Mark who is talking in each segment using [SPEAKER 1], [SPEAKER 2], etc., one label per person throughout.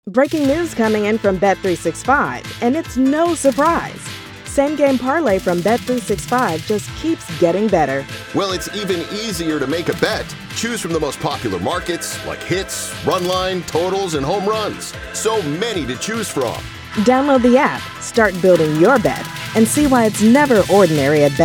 [SPEAKER 1] Breaking news coming in from Bet365, and it's no surprise. Same game parlay from Bet365 just keeps getting better.
[SPEAKER 2] Well, it's even easier to make a bet. Choose from the most popular markets like hits, run line, totals, and home runs. So many to choose from.
[SPEAKER 1] Download the app, start building your bet, and see why it's never ordinary at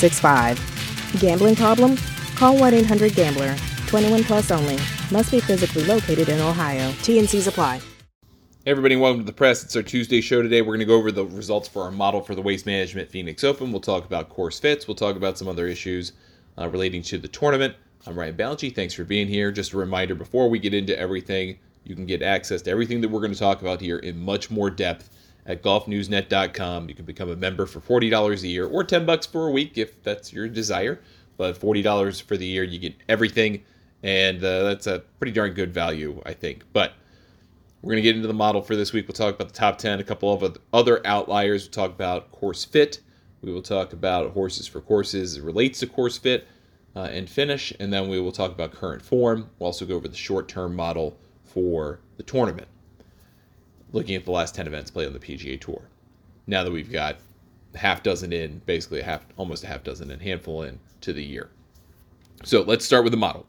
[SPEAKER 1] Bet365. Gambling problem? Call 1-800-GAMBLER. 21 plus only. Must be physically located in Ohio. T&Cs apply.
[SPEAKER 3] Hey everybody, welcome to the press. It's our Tuesday show today. We're going to go over the results for our model for the Waste Management Phoenix Open. We'll talk about course fits. We'll talk about some other issues relating to the tournament. I'm Ryan Balgi. Thanks for being here. Just a reminder, before we get into everything, you can get access to everything that we're going to talk about here in much more depth at golfnewsnet.com. You can become a member for $40 a year or $10 for a week if that's your desire. But $40 for the year, you get everything, and that's a pretty darn good value, I think. But we're going to get into the model for this week. We'll talk about the top 10, a couple of other outliers. We'll talk about course fit. We will talk about horses for courses. It relates to course fit and finish. And then we will talk about current form. We'll also go over the short-term model for the tournament, looking at the last 10 events played on the PGA Tour. Now that we've got a half dozen in, basically almost a half dozen in, handful in to the year. So let's start with the model.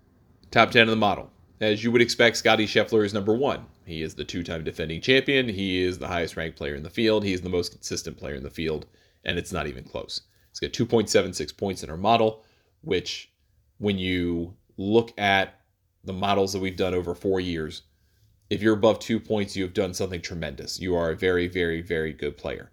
[SPEAKER 3] Top 10 of the model. As you would expect, Scottie Scheffler is number one. He is the two-time defending champion. He is the highest-ranked player in the field. He is the most consistent player in the field, and it's not even close. He's got 2.76 points in our model, which, when you look at the models that we've done over 4 years, if you're above 2 points, you have done something tremendous. You are a very, very, very good player.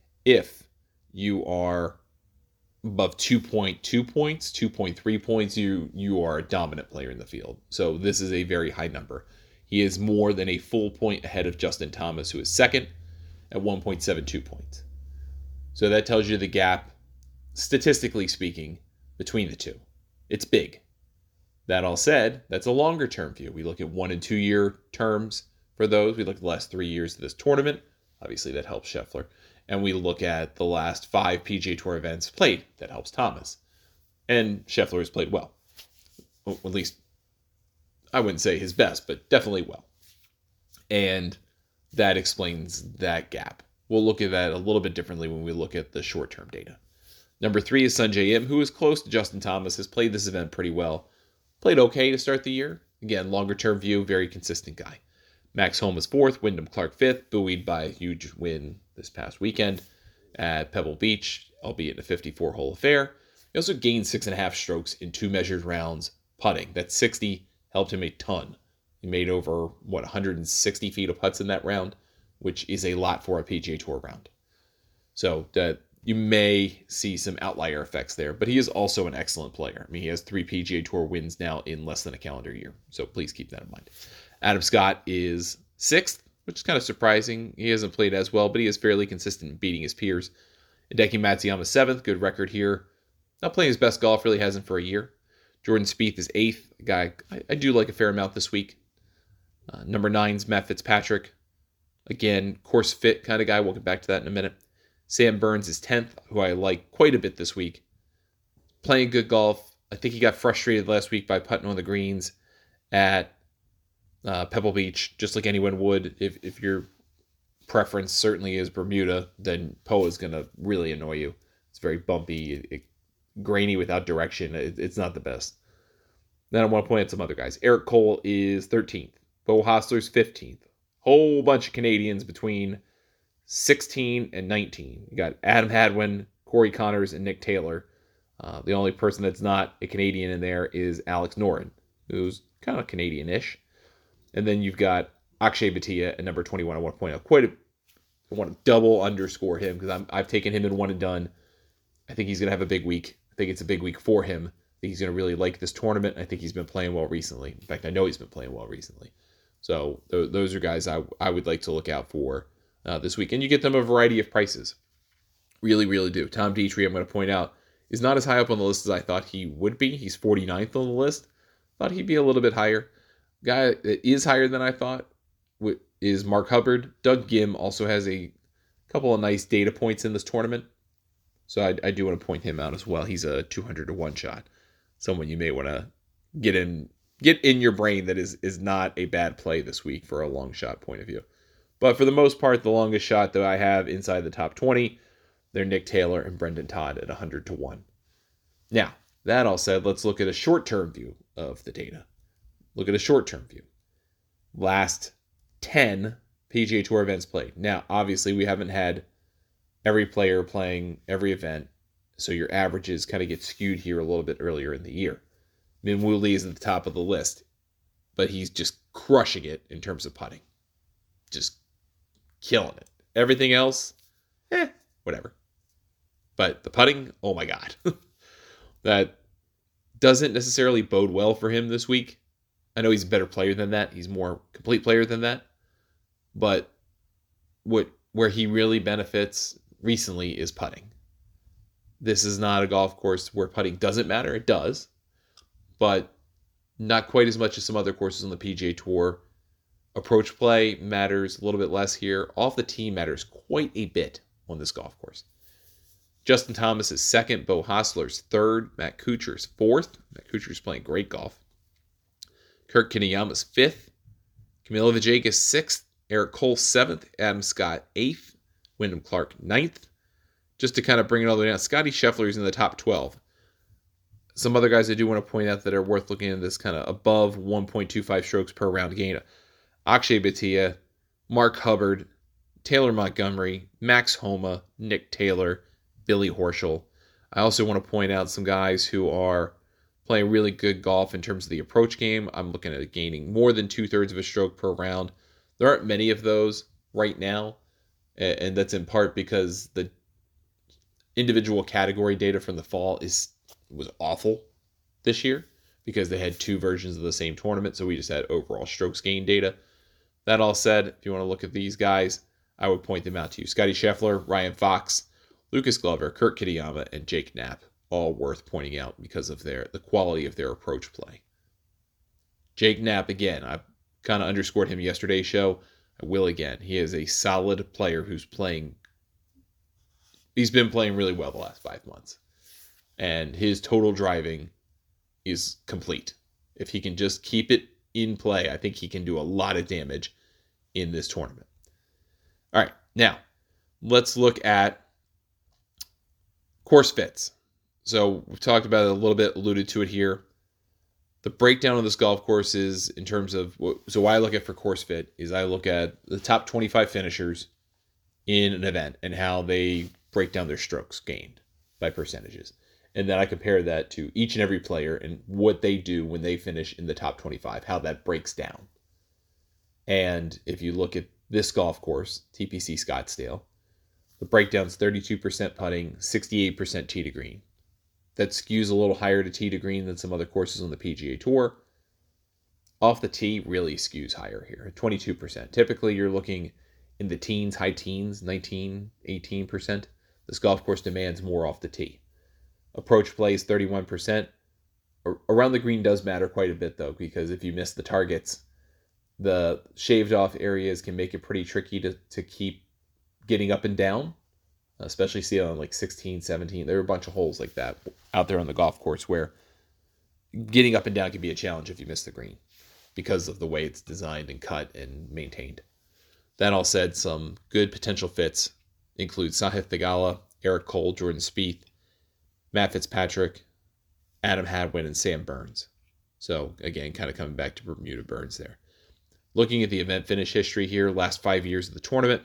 [SPEAKER 3] If you are above 2.2 points, 2.3 points, you are a dominant player in the field. So this is a very high number. He is more than a full point ahead of Justin Thomas, who is second at 1.72 points. So that tells you the gap, statistically speaking, between the two. It's big. That all said, that's a longer term view. We look at 1 and 2 year terms for those. We look at the last 3 years of this tournament. Obviously, that helps Scheffler. And we look at the last 5 PGA Tour events played. That helps Thomas. And Scheffler has played well. At least, I wouldn't say his best, but definitely well. And that explains that gap. We'll look at that a little bit differently when we look at the short-term data. Number 3 is Sungjae Im, who is close to Justin Thomas, has played this event pretty well. Played okay to start the year. Again, longer-term view, very consistent guy. Max Homa is 4th, Wyndham Clark 5th, buoyed by a huge win this past weekend at Pebble Beach, albeit in a 54-hole affair. He also gained 6.5 strokes in 2 measured rounds putting. That 60 helped him a ton. He made over, 160 feet of putts in that round, which is a lot for a PGA Tour round. So that you may see some outlier effects there, but he is also an excellent player. I mean, he has 3 PGA Tour wins now in less than a calendar year, so please keep that in mind. Adam Scott is 6th, which is kind of surprising. He hasn't played as well, but he is fairly consistent in beating his peers. Hideki Matsuyama 7th, good record here. Not playing his best golf, really hasn't for a year. Jordan Spieth is 8th, a guy I do like a fair amount this week. Number 9's Matt Fitzpatrick. Again, course fit kind of guy. We'll get back to that in a minute. Sam Burns is 10th, who I like quite a bit this week. Playing good golf. I think he got frustrated last week by putting on the greens at Pebble Beach, just like anyone would. If your preference certainly is Bermuda, then Poa is going to really annoy you. It's very bumpy, grainy without direction. It's not the best. Then I want to point out some other guys. Eric Cole is 13th. Beau Hossler's 15th. Whole bunch of Canadians between 16 and 19. You got Adam Hadwin, Corey Connors, and Nick Taylor. The only person that's not a Canadian in there is Alex Noren, who's kind of Canadian-ish. And then you've got Akshay Bhatia at number 21. I want to point out I want to double underscore him because I've taken him in one and done. I think he's going to have a big week. I think it's a big week for him. I think he's going to really like this tournament. I think he's been playing well recently. In fact, I know he's been playing well recently. So those are guys I would like to look out for this week. And you get them a variety of prices. Really, really do. Tom Dietrich, I'm going to point out, is not as high up on the list as I thought he would be. He's 49th on the list. Thought he'd be a little bit higher. Guy that is higher than I thought is Mark Hubbard. Doug Gim also has a couple of nice data points in this tournament. So I do want to point him out as well. He's a 200 to 1 shot. Someone you may want to get in get in your brain that is not a bad play this week for a long shot point of view. But for the most part, the longest shot that I have inside the top 20, they're Nick Taylor and Brendan Todd at 100-1. Now, that all said, let's look at a short-term view of the data. Look at a short-term view. Last 10 PGA Tour events played. Now, obviously, we haven't had every player playing every event, so your averages kind of get skewed here a little bit earlier in the year. Min Woo Lee is at the top of the list, but he's just crushing it in terms of putting. Just killing it. Everything else, whatever. But the putting, oh my God. That doesn't necessarily bode well for him this week. I know he's a better player than that. He's a more complete player than that. But where he really benefits recently is putting. This is not a golf course where putting doesn't matter. It does. But not quite as much as some other courses on the PGA Tour. Approach play matters a little bit less here. Off the tee matters quite a bit on this golf course. Justin Thomas is second. Beau Hossler's third. Matt Kuchar's fourth. Matt Kuchar's playing great golf. Kurt Kitayama's fifth. Camilo Villegas sixth. Eric Cole seventh. Adam Scott eighth. Wyndham Clark ninth. Just to kind of bring it all the way down, Scotty Scheffler is in the top 12. Some other guys I do want to point out that are worth looking at this kind of above 1.25 strokes per round gain. Akshay Bhatia, Mark Hubbard, Taylor Montgomery, Max Homa, Nick Taylor, Billy Horschel. I also want to point out some guys who are playing really good golf in terms of the approach game. I'm looking at gaining more than 2/3 of a stroke per round. There aren't many of those right now, and that's in part because the individual category data from the fall was awful this year because they had two versions of the same tournament, so we just had overall strokes gain data. That all said, if you want to look at these guys, I would point them out to you. Scotty Scheffler, Ryan Fox, Lucas Glover, Kurt Kitayama, and Jake Knapp, all worth pointing out because of the quality of their approach play. Jake Knapp, again, I kind of underscored him yesterday's show. I will again. He is a solid player who's playing. He's been playing really well the last 5 months. And his total driving is complete. If he can just keep it in play, I think he can do a lot of damage in this tournament. All right, now let's look at course fits. So we've talked about it a little bit, alluded to it here. The breakdown of this golf course is in terms of, so what I look at for course fit is I look at the top 25 finishers in an event and how they break down their strokes gained by percentages. And then I compare that to each and every player and what they do when they finish in the top 25, how that breaks down. And if you look at this golf course, TPC Scottsdale, the breakdown's 32% putting, 68% tee to green. That skews a little higher to tee to green than some other courses on the PGA Tour. Off the tee really skews higher here, 22%. Typically, you're looking in the teens, high teens, 19, 18%. This golf course demands more off the tee. Approach play is 31%. Around the green does matter quite a bit, though, because if you miss the targets, the shaved off areas can make it pretty tricky to keep getting up and down, especially see on like 16, 17. There are a bunch of holes like that out there on the golf course where getting up and down can be a challenge if you miss the green because of the way it's designed and cut and maintained. That all said, some good potential fits include Sahith Theegala, Eric Cole, Jordan Spieth, Matt Fitzpatrick, Adam Hadwin, and Sam Burns. So again, kind of coming back to Bermuda Burns there. Looking at the event finish history here, last 5 years of the tournament,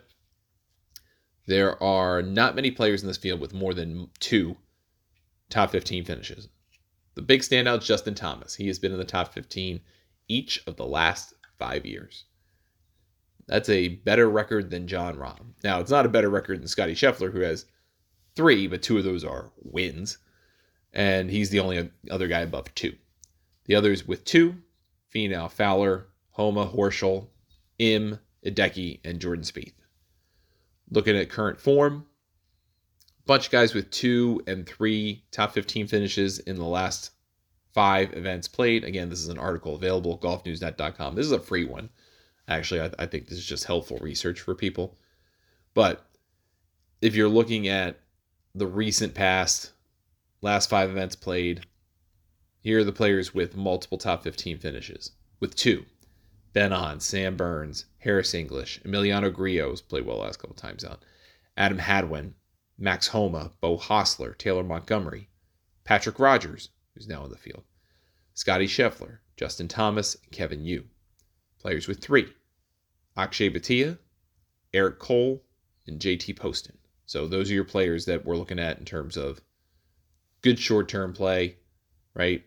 [SPEAKER 3] there are not many players in this field with more than 2 top 15 finishes. The big standout is Justin Thomas. He has been in the top 15 each of the last 5 years. That's a better record than Jon Rahm. Now, it's not a better record than Scotty Scheffler, who has 3, but 2 of those are wins. And he's the only other guy above 2. The others with 2, Finau, Fowler, Homa, Horschel, Im, Hideki, and Jordan Spieth. Looking at current form, a bunch of guys with 2 and 3 top 15 finishes in the last 5 events played. Again, this is an article available at golfnewsnet.com. This is a free one. Actually, I think this is just helpful research for people. But if you're looking at the recent past, last 5 events played, Here are the players with multiple top 15 finishes. With 2, Ben An, Sam Burns, Harris English, Emiliano Grillo's played well the last couple times out, Adam Hadwin, Max Homa, Bo Hostler, Taylor Montgomery, Patrick Rogers, who's now in the field, Scotty Scheffler, Justin Thomas, and Kevin Yu. Players with 3, Akshay Bhatia, Eric Cole, and JT Poston. So those are your players that we're looking at in terms of good short-term play, right?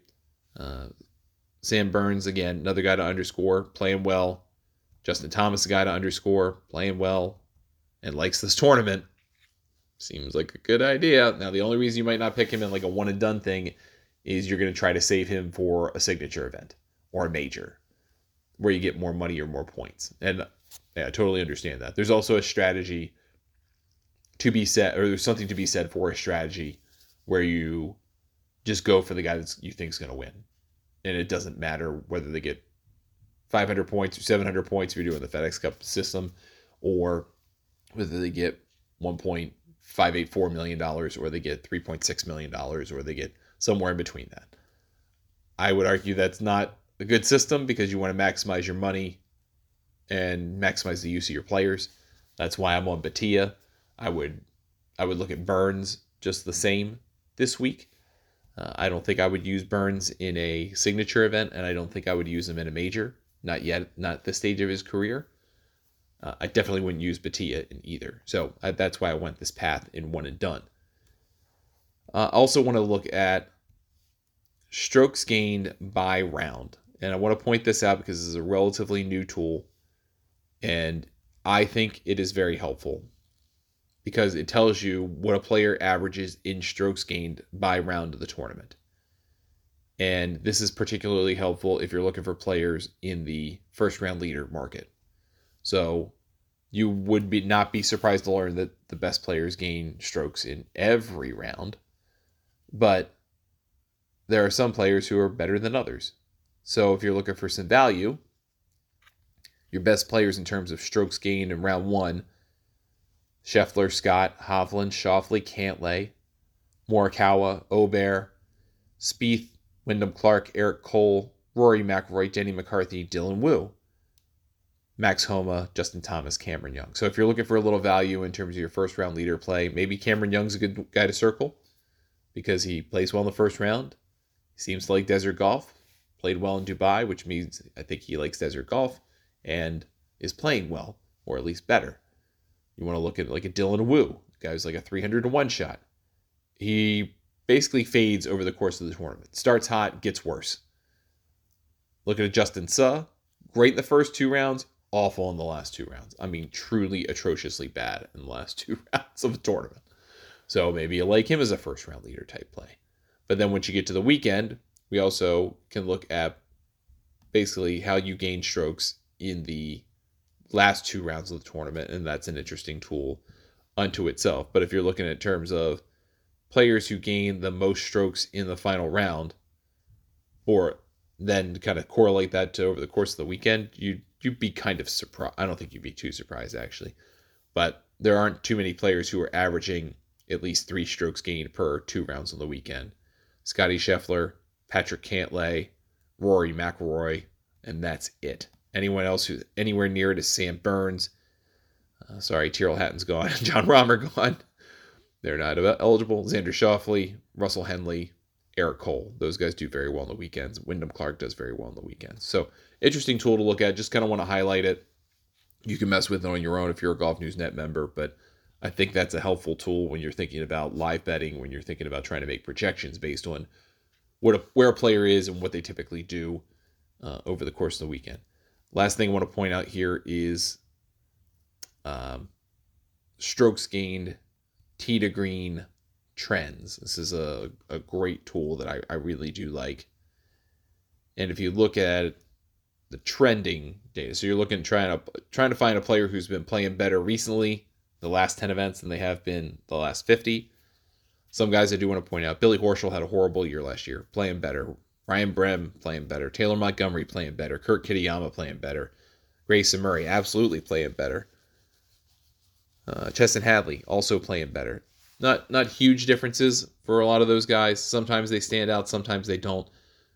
[SPEAKER 3] Sam Burns, again, another guy to underscore, playing well. Justin Thomas, a guy to underscore, playing well, and likes this tournament. Seems like a good idea. Now, the only reason you might not pick him in like a one-and-done thing is you're going to try to save him for a signature event or a major where you get more money or more points. And yeah, I totally understand that. There's also a strategy to be said, or there's something to be said for a strategy where you just go for the guy that you think is going to win. And it doesn't matter whether they get 500 points or 700 points if you're doing the FedEx Cup system, or whether they get $1.584 million or they get $3.6 million or they get somewhere in between that. I would argue that's not a good system because you want to maximize your money and maximize the use of your players. That's why I'm on Bhatia. I would look at Burns just the same this week. I don't think I would use Burns in a signature event, and I don't think I would use him in a major. Not yet, not at this stage of his career. I definitely wouldn't use Bhatia in either. So that's why I went this path in one and done. I also want to look at strokes gained by round. And I want to point this out because this is a relatively new tool. And I think it is very helpful because it tells you what a player averages in strokes gained by round of the tournament. And this is particularly helpful if you're looking for players in the first round leader market. So you would not be surprised to learn that the best players gain strokes in every round, but there are some players who are better than others. So if you're looking for some value, your best players in terms of strokes gained in round 1, Scheffler, Scott, Hovland, Schauffele, Cantlay, Morikawa, Obear, Spieth, Wyndham Clark, Eric Cole, Rory McIlroy, Denny McCarthy, Dylan Wu, Max Homa, Justin Thomas, Cameron Young. So if you're looking for a little value in terms of your first round leader play, maybe Cameron Young's a good guy to circle because he plays well in the first round. He seems to like desert golf, played well in Dubai, which means I think he likes desert golf and is playing well, or at least better. You want to look at like a Dylan Wu, guy who's like a 300-1 shot. He basically fades over the course of the tournament. Starts hot, gets worse. Look at a Justin Suh, great in the first 2 rounds, awful in the last 2 rounds. I mean, truly atrociously bad in the last 2 rounds of the tournament. So maybe you like him as a first round leader type play. But then once you get to the weekend, we also can look at basically how you gain strokes in the last 2 rounds of the tournament, and that's an interesting tool unto itself. But if you're looking at terms of players who gain the most strokes in the final round, or then kind of correlate that to over the course of the weekend, you'd be kind of surprised. I don't think you'd be too surprised, actually. But there aren't too many players who are averaging at least 3 strokes gained per 2 rounds on the weekend. Scotty Scheffler, Patrick Cantlay, Rory McIlroy, and that's it. Anyone else who's anywhere near it is Sam Burns. Tyrrell Hatton's gone. John Rahm gone. They're not eligible. Xander Schauffele, Russell Henley, Eric Cole. Those guys do very well on the weekends. Wyndham Clark does very well on the weekends. So interesting tool to look at. Just kind of want to highlight it. You can mess with it on your own if you're a Golf News Net member, but I think that's a helpful tool when you're thinking about live betting, when you're thinking about trying to make projections based on where a player is and what they typically do over the course of the weekend. Last thing I want to point out here is strokes gained, tee to green trends. This is a great tool that I really do like. And if you look at the trending data, so you're looking trying to find a player who's been playing better recently, the last 10 events, than they have been the last 50. Some guys I do want to point out: Billy Horschel had a horrible year last year, playing better. Ryan Brehm playing better. Taylor Montgomery playing better. Kurt Kitayama playing better. Grayson Murray absolutely playing better. Chesson Hadley also playing better. Not huge differences for a lot of those guys. Sometimes they stand out, sometimes they don't.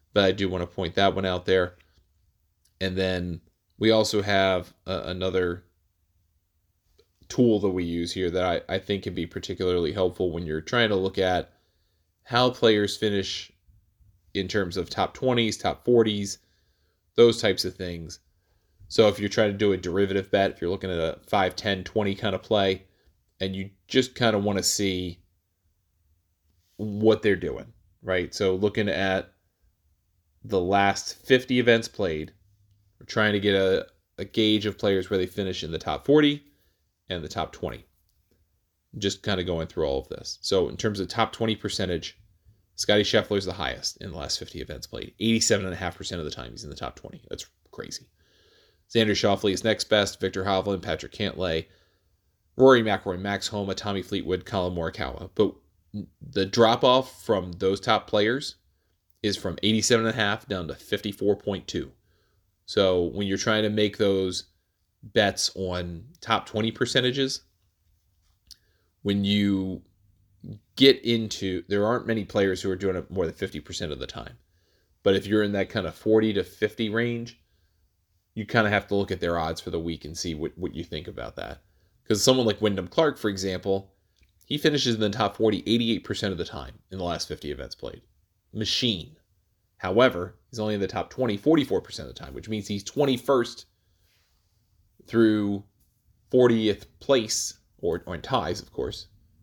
[SPEAKER 3] but I do want to point that one out there. And then we also have another tool that we use here that I think can be particularly helpful when you're trying to look at how players finish in terms of top 20s, top 40s, those types of things. So if you're trying to do a derivative bet, if you're looking at a 5, 10, 20 kind of play, and you just kind of want to see what they're doing, right? So looking at the last 50 events played, we're trying to get a gauge of players where they finish in the top 40 and the top 20. Just kind of going through all of this. So in terms of top 20 percentage, Scottie Scheffler is the highest in the last 50 events played. 87.5% of the time he's in the top 20. That's crazy. Xander Schauffele is next best. Victor Hovland, Patrick Cantlay, Rory McIlroy, Max Homa, Tommy Fleetwood, Colin Morikawa. But the drop-off from those top players is from 87.5 down to 54.2. So when you're trying to make those bets on top 20 percentages, when you get into, there aren't many players who are doing it more than 50% of the time. But if you're in that kind of 40 to 50 range, you kind of have to look at their odds for the week and see what you think about that. Because someone like Wyndham Clark, for example, he finishes in the top 40 88% of the time in the last 50 events played. Machine. However, he's only in the top 20 44% of the time, which means he's 21st through 40th place, or in ties, of course.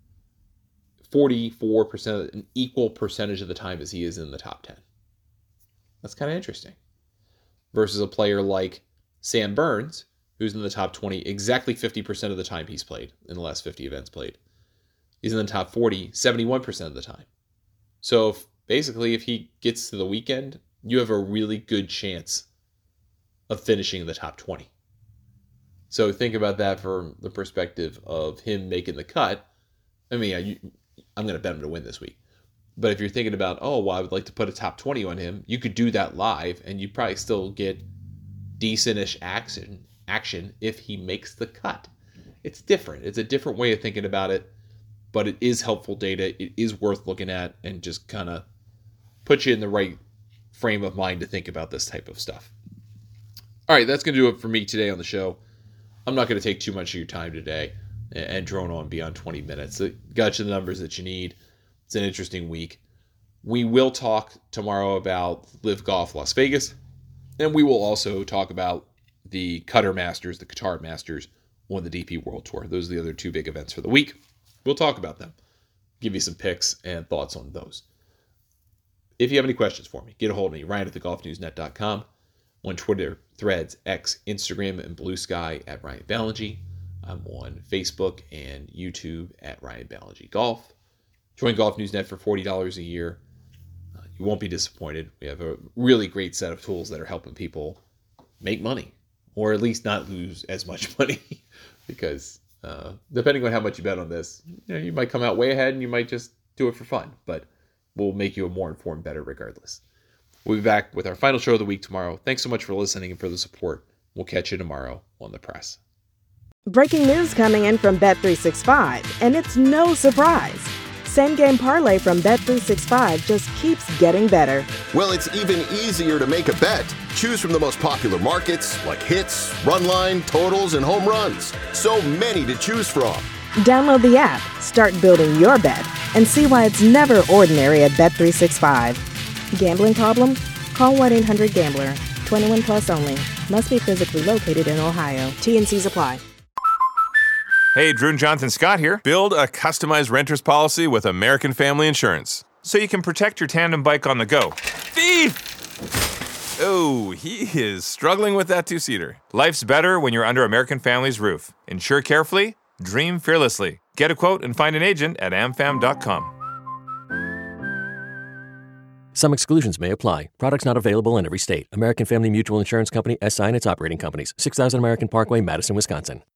[SPEAKER 3] 44%, an equal percentage of the time as he is in the top 10. That's kind of interesting. Versus a player like Sam Burns, who's in the top 20 exactly 50% of the time he's played in the last 50 events played. He's in the top 40 71% of the time. So basically, if he gets to the weekend, you have a really good chance of finishing in the top 20. So think about that from the perspective of him making the cut. I mean, I'm going to bet him to win this week. But if you're thinking about, oh, well, I would like to put a top 20 on him, you could do that live, and you'd probably still get decent-ish action if he makes the cut. It's different. It's a different way of thinking about it, but it is helpful data. It is worth looking at and just kind of put you in the right frame of mind to think about this type of stuff. All right, that's going to do it for me today on the show. I'm not going to take too much of your time today and drone on beyond 20 minutes. It got you the numbers that you need. It's an interesting week. We will talk tomorrow about Live Golf Las Vegas, and we will also talk about the Qatar Masters, the Qatar Masters on the DP World Tour. Those are the other two big events for the week. We'll talk about them, give you some picks and thoughts on those. If you have any questions for me, get a hold of me, Ryan@thegolfnewsnet.com, on Twitter, Threads, X, Instagram, and Blue Sky at Ryan Ballengee. I'm on Facebook and YouTube at Ryan Ballengee Golf. Join Golf News Net for $40 a year. You won't be disappointed. We have a really great set of tools that are helping people make money, or at least not lose as much money, because depending on how much you bet on this, you might come out way ahead and you might just do it for fun, but we'll make you a more informed bettor regardless. We'll be back with our final show of the week tomorrow. Thanks so much for listening and for the support. We'll catch you tomorrow on The Press.
[SPEAKER 1] Breaking news coming in from Bet365, and it's no surprise. Same Game Parlay from Bet365 just keeps getting better.
[SPEAKER 2] Well, it's even easier to make a bet. Choose from the most popular markets like hits, run line, totals, and home runs. So many to choose from.
[SPEAKER 1] Download the app, start building your bet, and see why it's never ordinary at Bet365. Gambling problem? Call 1-800-GAMBLER. 21 plus only. Must be physically located in Ohio. T&Cs apply.
[SPEAKER 4] Hey, Drew and Jonathan Scott here. Build a customized renter's policy with American Family Insurance, so you can protect your tandem bike on the go. Thief! Oh, he is struggling with that two-seater. Life's better when you're under American Family's roof. Insure carefully, dream fearlessly. Get a quote and find an agent at amfam.com.
[SPEAKER 5] Some exclusions may apply. Products not available in every state. American Family Mutual Insurance Company, SI and its operating companies. 6000 American Parkway, Madison, Wisconsin.